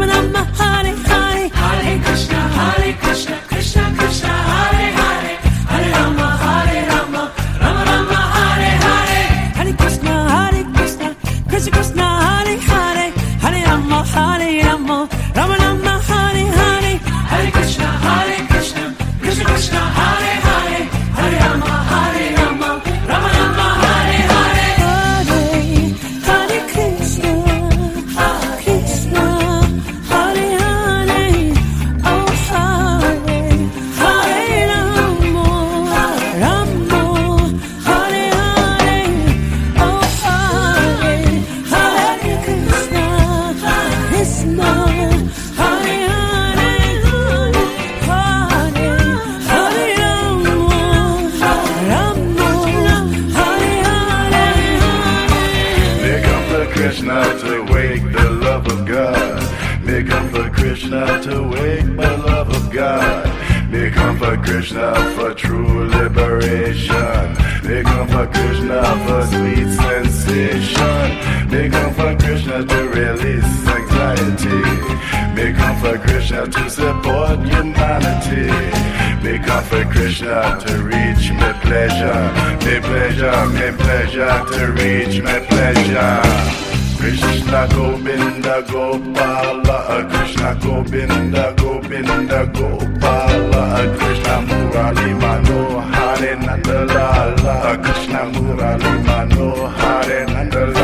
Rama Rama, Hare Hare, Hare Krishna, Krishna Krishna, Hare Hare, Hare Rama, Rama Rama, Hare Hare, Hare Krishna, Krishna Krishna, Hare Hare, Hare Rama, Rama Rama, Hare Hare, Hare Krishna, Krishna Krishna, Hare Hare, Hare Rama, Rama Rama, Hare Hare, Hare Krishna, Krishna Hare Hare, oh Hare Hare Rama, Rama Hare Hare, oh Hare Hare Krishna, Krishna Hare Hare, Hare Hare Rama, Rama Hare Hare. They come for Krishna to wake the love of God. They come for Krishna to wake the love of God. They come for Krishna for true liberation. They come for Krishna for sweet sensation. They come for Krishna to release anxiety. They come for Krishna to support humanity. They come for Krishna to reach my pleasure. My pleasure, my pleasure, to reach my pleasure. Krishna Govinda Gopala, Krishna Govinda Govinda Gopala, Krishna Murali Manohare Nandalala, Krishna Murali Manohare Nandalala.